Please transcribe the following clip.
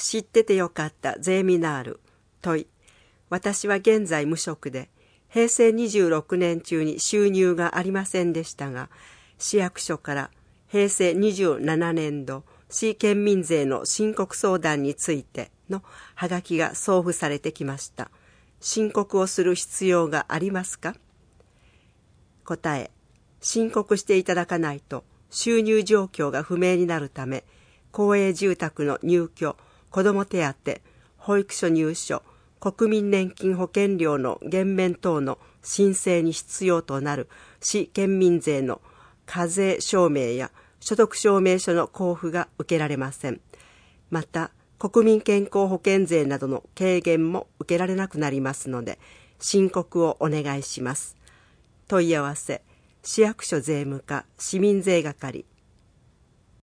知っててよかったゼーミナール。問い。私は現在無職で、平成26年中に収入がありませんでしたが、市役所から平成27年度市県民税の申告相談についてのハガキが送付されてきました。申告をする必要がありますか？答え。申告していただかないと収入状況が不明になるため、公営住宅の入居、子ども手当、保育所入所、国民年金保険料の減免等の申請に必要となる市県民税の課税証明や所得証明書の交付が受けられません。また、国民健康保険税などの軽減も受けられなくなりますので、申告をお願いします。問い合わせ、市役所税務課市民税係